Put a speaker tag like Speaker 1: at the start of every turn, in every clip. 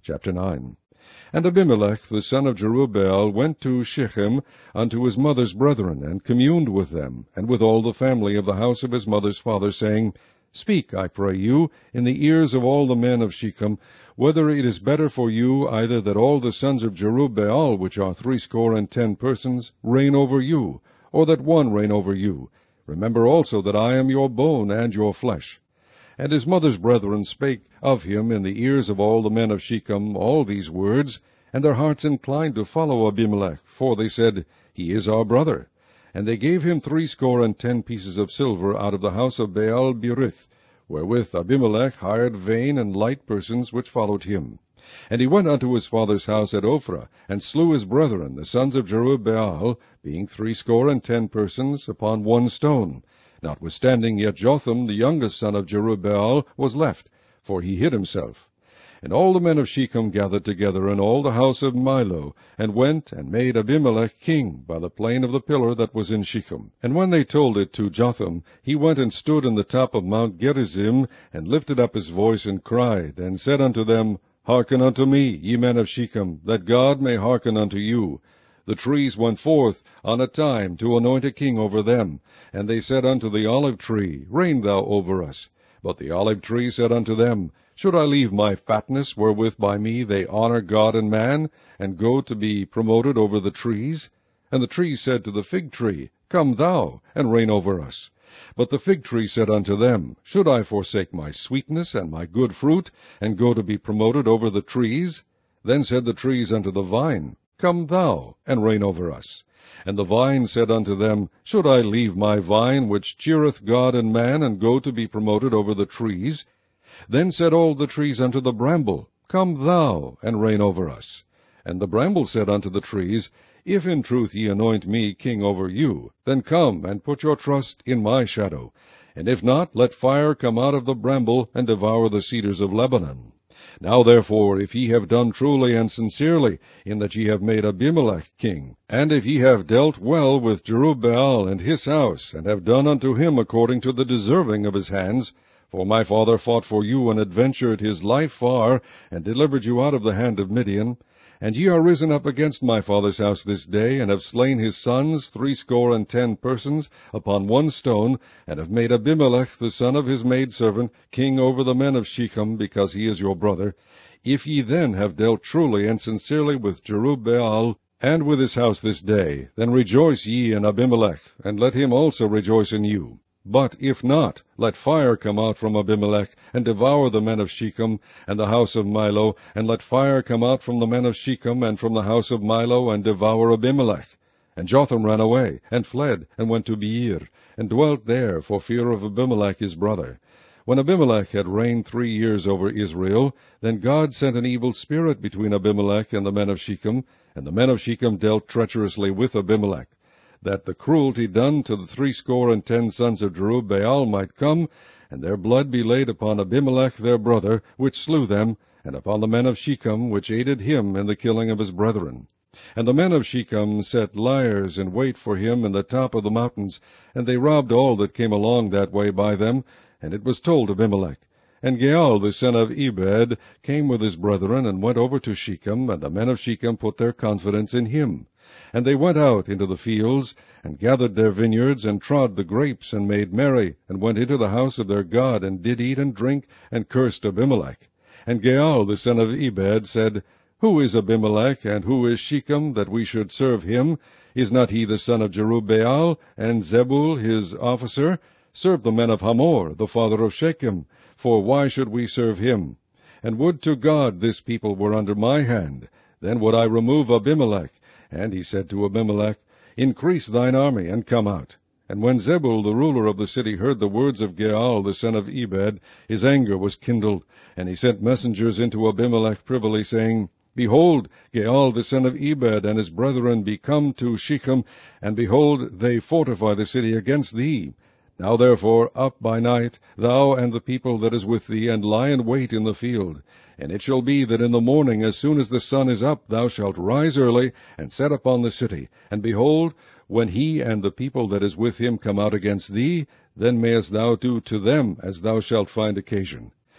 Speaker 1: Chapter 9. And Abimelech the son of Jerubbaal went to Shechem unto his mother's brethren, and communed with them, and with all the family of the house of his mother's father, saying, Speak, I pray you, in the ears of all the men of Shechem, whether it is better for you either that all the sons of Jerubbaal, which are 60 persons, reign over you, or that one reign over you. Remember also that I am your bone and your flesh. And his mother's brethren spake of him in the ears of all the men of Shechem all these words, and their hearts inclined to follow Abimelech, for they said, He is our brother. And they gave him 60 pieces of silver out of the house of Baal-berith, wherewith Abimelech hired vain and light persons which followed him. And he went unto his father's house at Ophrah, and slew his brethren, the sons of Jerubbaal, being 60 persons, upon one stone. Notwithstanding, yet Jotham, the youngest son of Jerubbaal, was left, for he hid himself. And all the men of Shechem gathered together, and all the house of Milo, and went and made Abimelech king by the plain of the pillar that was in Shechem. And when they told it to Jotham, he went and stood in the top of Mount Gerizim, and lifted up his voice, and cried, and said unto them, Hearken unto me, ye men of Shechem, that God may hearken unto you. The trees went forth on a time to anoint a king over them, and they said unto the olive tree, Reign thou over us. But the olive tree said unto them, Should I leave my fatness, wherewith by me they honor God and man, and go to be promoted over the trees? And the tree said to the fig tree, Come thou, and reign over us. But the fig tree said unto them, Should I forsake my sweetness and my good fruit, and go to be promoted over the trees? Then said the trees unto the vine, Come thou, and reign over us. And the vine said unto them, Should I leave my vine, which cheereth God and man, and go to be promoted over the trees? Then said all the trees unto the bramble, Come thou, and reign over us. And the bramble said unto the trees, If in truth ye anoint me king over you, then come and put your trust in my shadow. And if not, let fire come out of the bramble, and devour the cedars of Lebanon. Now therefore, if ye have done truly and sincerely, in that ye have made Abimelech king, and if ye have dealt well with Jerubbaal and his house, and have done unto him according to the deserving of his hands, for my father fought for you, and adventured his life far, and delivered you out of the hand of Midian, and ye are risen up against my father's house this day, and have slain his sons 60 persons, upon one stone, and have made Abimelech the son of his maidservant king over the men of Shechem, because he is your brother. If ye then have dealt truly and sincerely with Jerubbaal, and with his house this day, then rejoice ye in Abimelech, and let him also rejoice in you. But if not, let fire come out from Abimelech, and devour the men of Shechem, and the house of Milo, and let fire come out from the men of Shechem, and from the house of Milo, and devour Abimelech. And Jotham ran away, and fled, and went to Beer, and dwelt there for fear of Abimelech his brother. When Abimelech had reigned 3 years over Israel, then God sent an evil spirit between Abimelech and the men of Shechem, and the men of Shechem dealt treacherously with Abimelech, that the cruelty done to the 60 sons of Jerubbaal might come, and their blood be laid upon Abimelech their brother, which slew them, and upon the men of Shechem, which aided him in the killing of his brethren. And the men of Shechem set liers in wait for him in the top of the mountains, and they robbed all that came along that way by them, and it was told Abimelech. And Gaal the son of Ebed came with his brethren, and went over to Shechem, and the men of Shechem put their confidence in him. And they went out into the fields, and gathered their vineyards, and trod the grapes, and made merry, and went into the house of their God, and did eat and drink, and cursed Abimelech. And Gaal the son of Ebed said, Who is Abimelech, and who is Shechem, that we should serve him? Is not he the son of Jerubbaal, and Zebul his officer? Serve the men of Hamor, the father of Shechem, for why should we serve him? And would to God this people were under my hand, then would I remove Abimelech. And he said to Abimelech, Increase thine army, and come out. And when Zebul the ruler of the city heard the words of Gaal the son of Ebed, his anger was kindled, and he sent messengers into Abimelech privily, saying, Behold, Gaal the son of Ebed and his brethren be come to Shechem, and behold, they fortify the city against thee. Now therefore up by night, thou and the people that is with thee, and lie in wait in the field. And it shall be that in the morning, as soon as the sun is up, thou shalt rise early, and set upon the city. And behold, when he and the people that is with him come out against thee, then mayest thou do to them as thou shalt find occasion.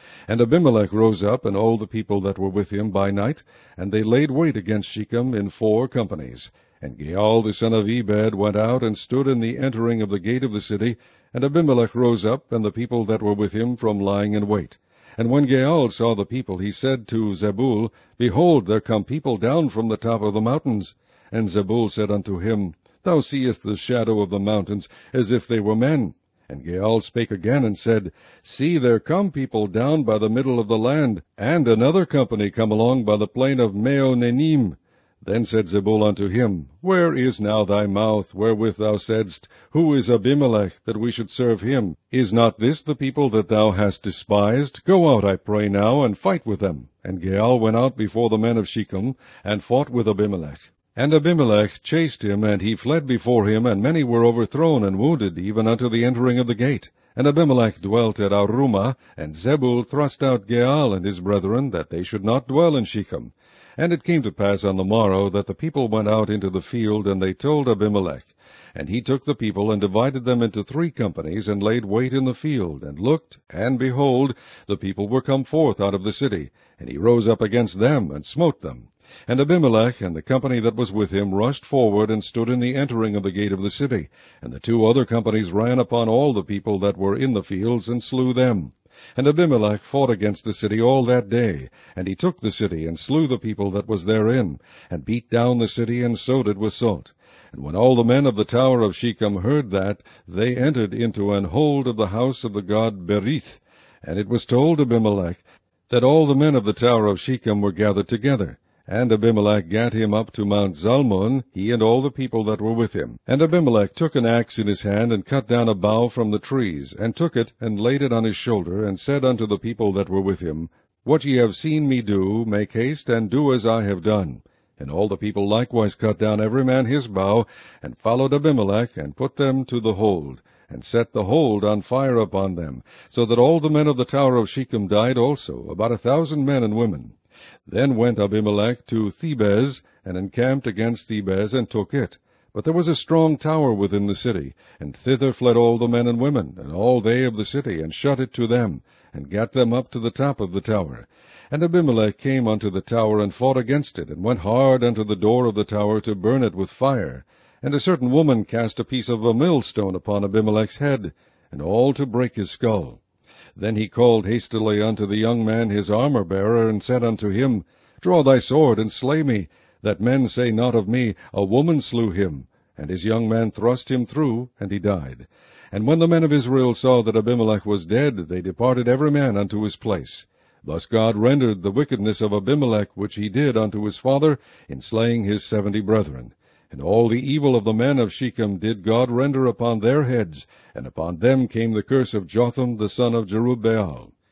Speaker 1: And Abimelech rose up, and all the people that were with him by night, and they laid wait against Shechem in 4 companies. And Gaal the son of Ebed went out, and stood in the entering of the gate of the city, and Abimelech rose up, and the people that were with him, from lying in wait. And when Gaal saw the people, he said to Zebul, Behold, there come people down from the top of the mountains. And Zebul said unto him, Thou seest the shadow of the mountains, as if they were men. And Gaal spake again, and said, See, there come people down by the middle of the land, and another company come along by the plain of Meonenim. Then said Zebul unto him, Where is now thy mouth, wherewith thou saidst, Who is Abimelech, that we should serve him? Is not this the people that thou hast despised? Go out, I pray now, and fight with them. And Gaal went out before the men of Shechem, and fought with Abimelech. And Abimelech chased him, and he fled before him, and many were overthrown and wounded, even unto the entering of the gate. And Abimelech dwelt at Arumah, and Zebul thrust out Gaal and his brethren, that they should not dwell in Shechem. And it came to pass on the morrow that the people went out into the field, and they told Abimelech. And he took the people, and divided them into 3 companies, and laid wait in the field, and looked, and behold, the people were come forth out of the city. And he rose up against them, and smote them. And Abimelech and the company that was with him rushed forward, and stood in the entering of the gate of the city. And the 2 other companies ran upon all the people that were in the fields, and slew them. And Abimelech fought against the city all that day, and he took the city, and slew the people that was therein, and beat down the city, and sowed it with salt. And when all the men of the tower of Shechem heard that, they entered into an hold of the house of the god Berith. And it was told Abimelech that all the men of the tower of Shechem were gathered together. And Abimelech gat him up to Mount Zalmon, he and all the people that were with him. And Abimelech took an axe in his hand, and cut down a bough from the trees, and took it, and laid it on his shoulder, and said unto the people that were with him, What ye have seen me do, make haste, and do as I have done. And all the people likewise cut down every man his bough, and followed Abimelech, and put them to the hold, and set the hold on fire upon them, so that all the men of the tower of Shechem died also, about 1,000 men and women. Then went Abimelech to Thebez, and encamped against Thebez, and took it. But there was a strong tower within the city, and thither fled all the men and women, and all they of the city, and shut it to them, and gat them up to the top of the tower. And Abimelech came unto the tower, and fought against it, and went hard unto the door of the tower to burn it with fire. And a certain woman cast a piece of a millstone upon Abimelech's head, and all to break his skull. Then he called hastily unto the young man his armor-bearer, and said unto him, Draw thy sword, and slay me, that men say not of me, A woman slew him. And his young man thrust him through, and he died. And when the men of Israel saw that Abimelech was dead, they departed every man unto his place. Thus God rendered the wickedness of Abimelech, which he did unto his father, in slaying his 70 brethren. And all the evil of the men of Shechem did God render upon their heads, and upon them came the curse of Jotham the son of Jerubbaal.